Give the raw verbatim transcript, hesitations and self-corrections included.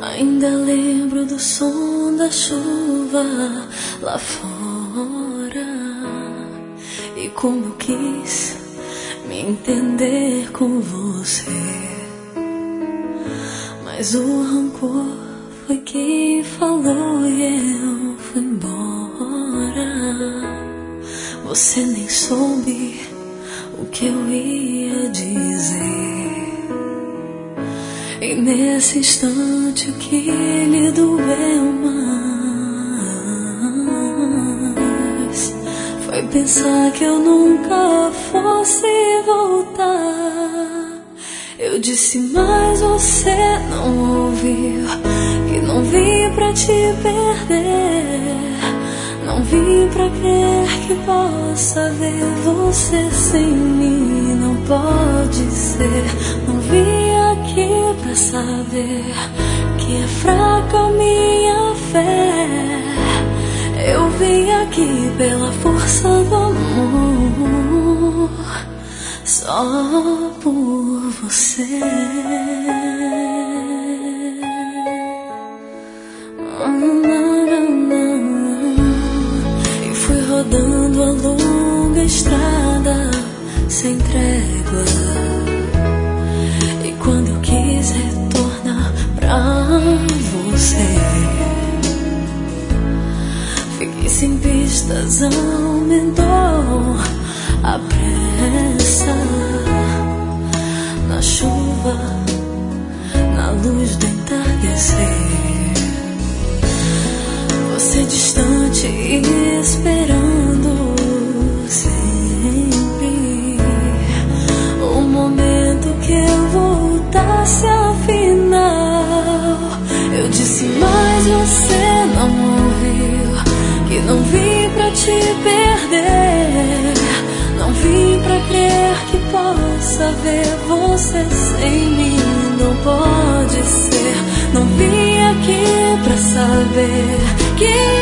Ainda lembro do som da chuva lá fora e como eu quis me entender com você, mas o rancor foi que falou e eu fui embora. Você nem soube o que eu ia dizer. E nesse instante o que lhe doeu mais foi pensar que eu nunca fosse voltar. Eu disse, mas você não ouviu, que não vim pra te perder, não vim pra crer que possa ver você sem mim. Não pode ser, não vim aqui pra saber que é fraca a minha fé. Eu vim aqui pela força do amor, só por você. E fui rodando a longa estrada sem trégua. E quando eu quis retornar pra você, fiquei sem pistas, aumentou a pressa. Na chuva, na luz do entardecer, você distante e esperando sempre o momento que eu voltasse afinal. Eu disse, mas você não ouviu, que não vim pra te perder, não vim pra crer que possa ver você sem mim. Não pode ser, não vim aqui pra saber que